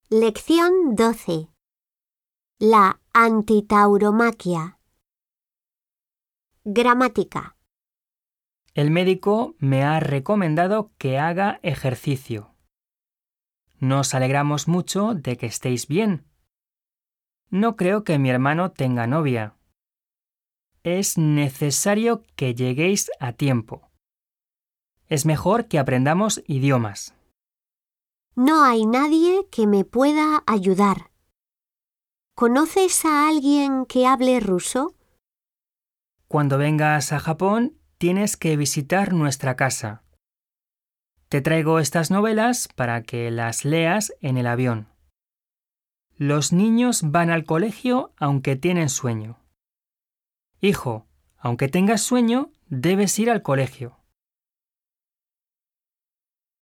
Lección 12. La antitauromaquia. Gramática. El médico me ha recomendado que haga ejercicio. Nos alegramos mucho de que estéis bien. No creo que mi hermano tenga novia. Es necesario que lleguéis a tiempo. Es mejor que aprendamos idiomas. No hay nadie que me pueda ayudar. ¿Conoces a alguien que hable ruso? Cuando vengas a Japón, tienes que visitar nuestra casa. Te traigo estas novelas para que las leas en el avión. Los niños van al colegio aunque tienen sueño. Hijo, aunque tengas sueño, debes ir al colegio.